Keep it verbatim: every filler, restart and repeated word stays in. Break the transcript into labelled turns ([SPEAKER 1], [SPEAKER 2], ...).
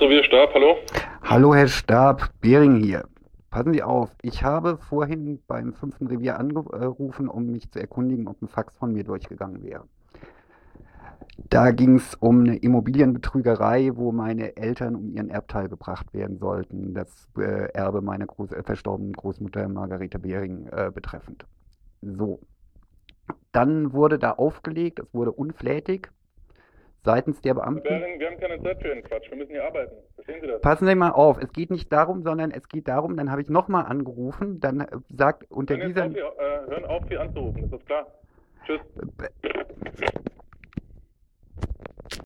[SPEAKER 1] Revier Stab, hallo?
[SPEAKER 2] Hallo Herr Stab, Behring hier. Passen Sie auf, ich habe vorhin beim fünften Revier angerufen, um mich zu erkundigen, ob ein Fax von mir durchgegangen wäre. Da ging es um eine Immobilienbetrügerei, wo meine Eltern um ihren Erbteil gebracht werden sollten, das äh, Erbe meiner Groß äh, verstorbenen Großmutter Margarete Behring äh, betreffend. So, dann wurde da aufgelegt, es wurde unflätig seitens der
[SPEAKER 1] Herr
[SPEAKER 2] Beamten.
[SPEAKER 1] Behring, wir haben keine Zeit für Ihren Quatsch, wir müssen hier arbeiten. Verstehen Sie das?
[SPEAKER 2] Passen Sie mal auf, es geht nicht darum, sondern es geht darum, dann habe ich nochmal angerufen, dann äh, sagt unter
[SPEAKER 1] Hören, jetzt
[SPEAKER 2] dieser...
[SPEAKER 1] auf, hier, äh, hören auf, hier anzurufen, ist das klar? Tschüss.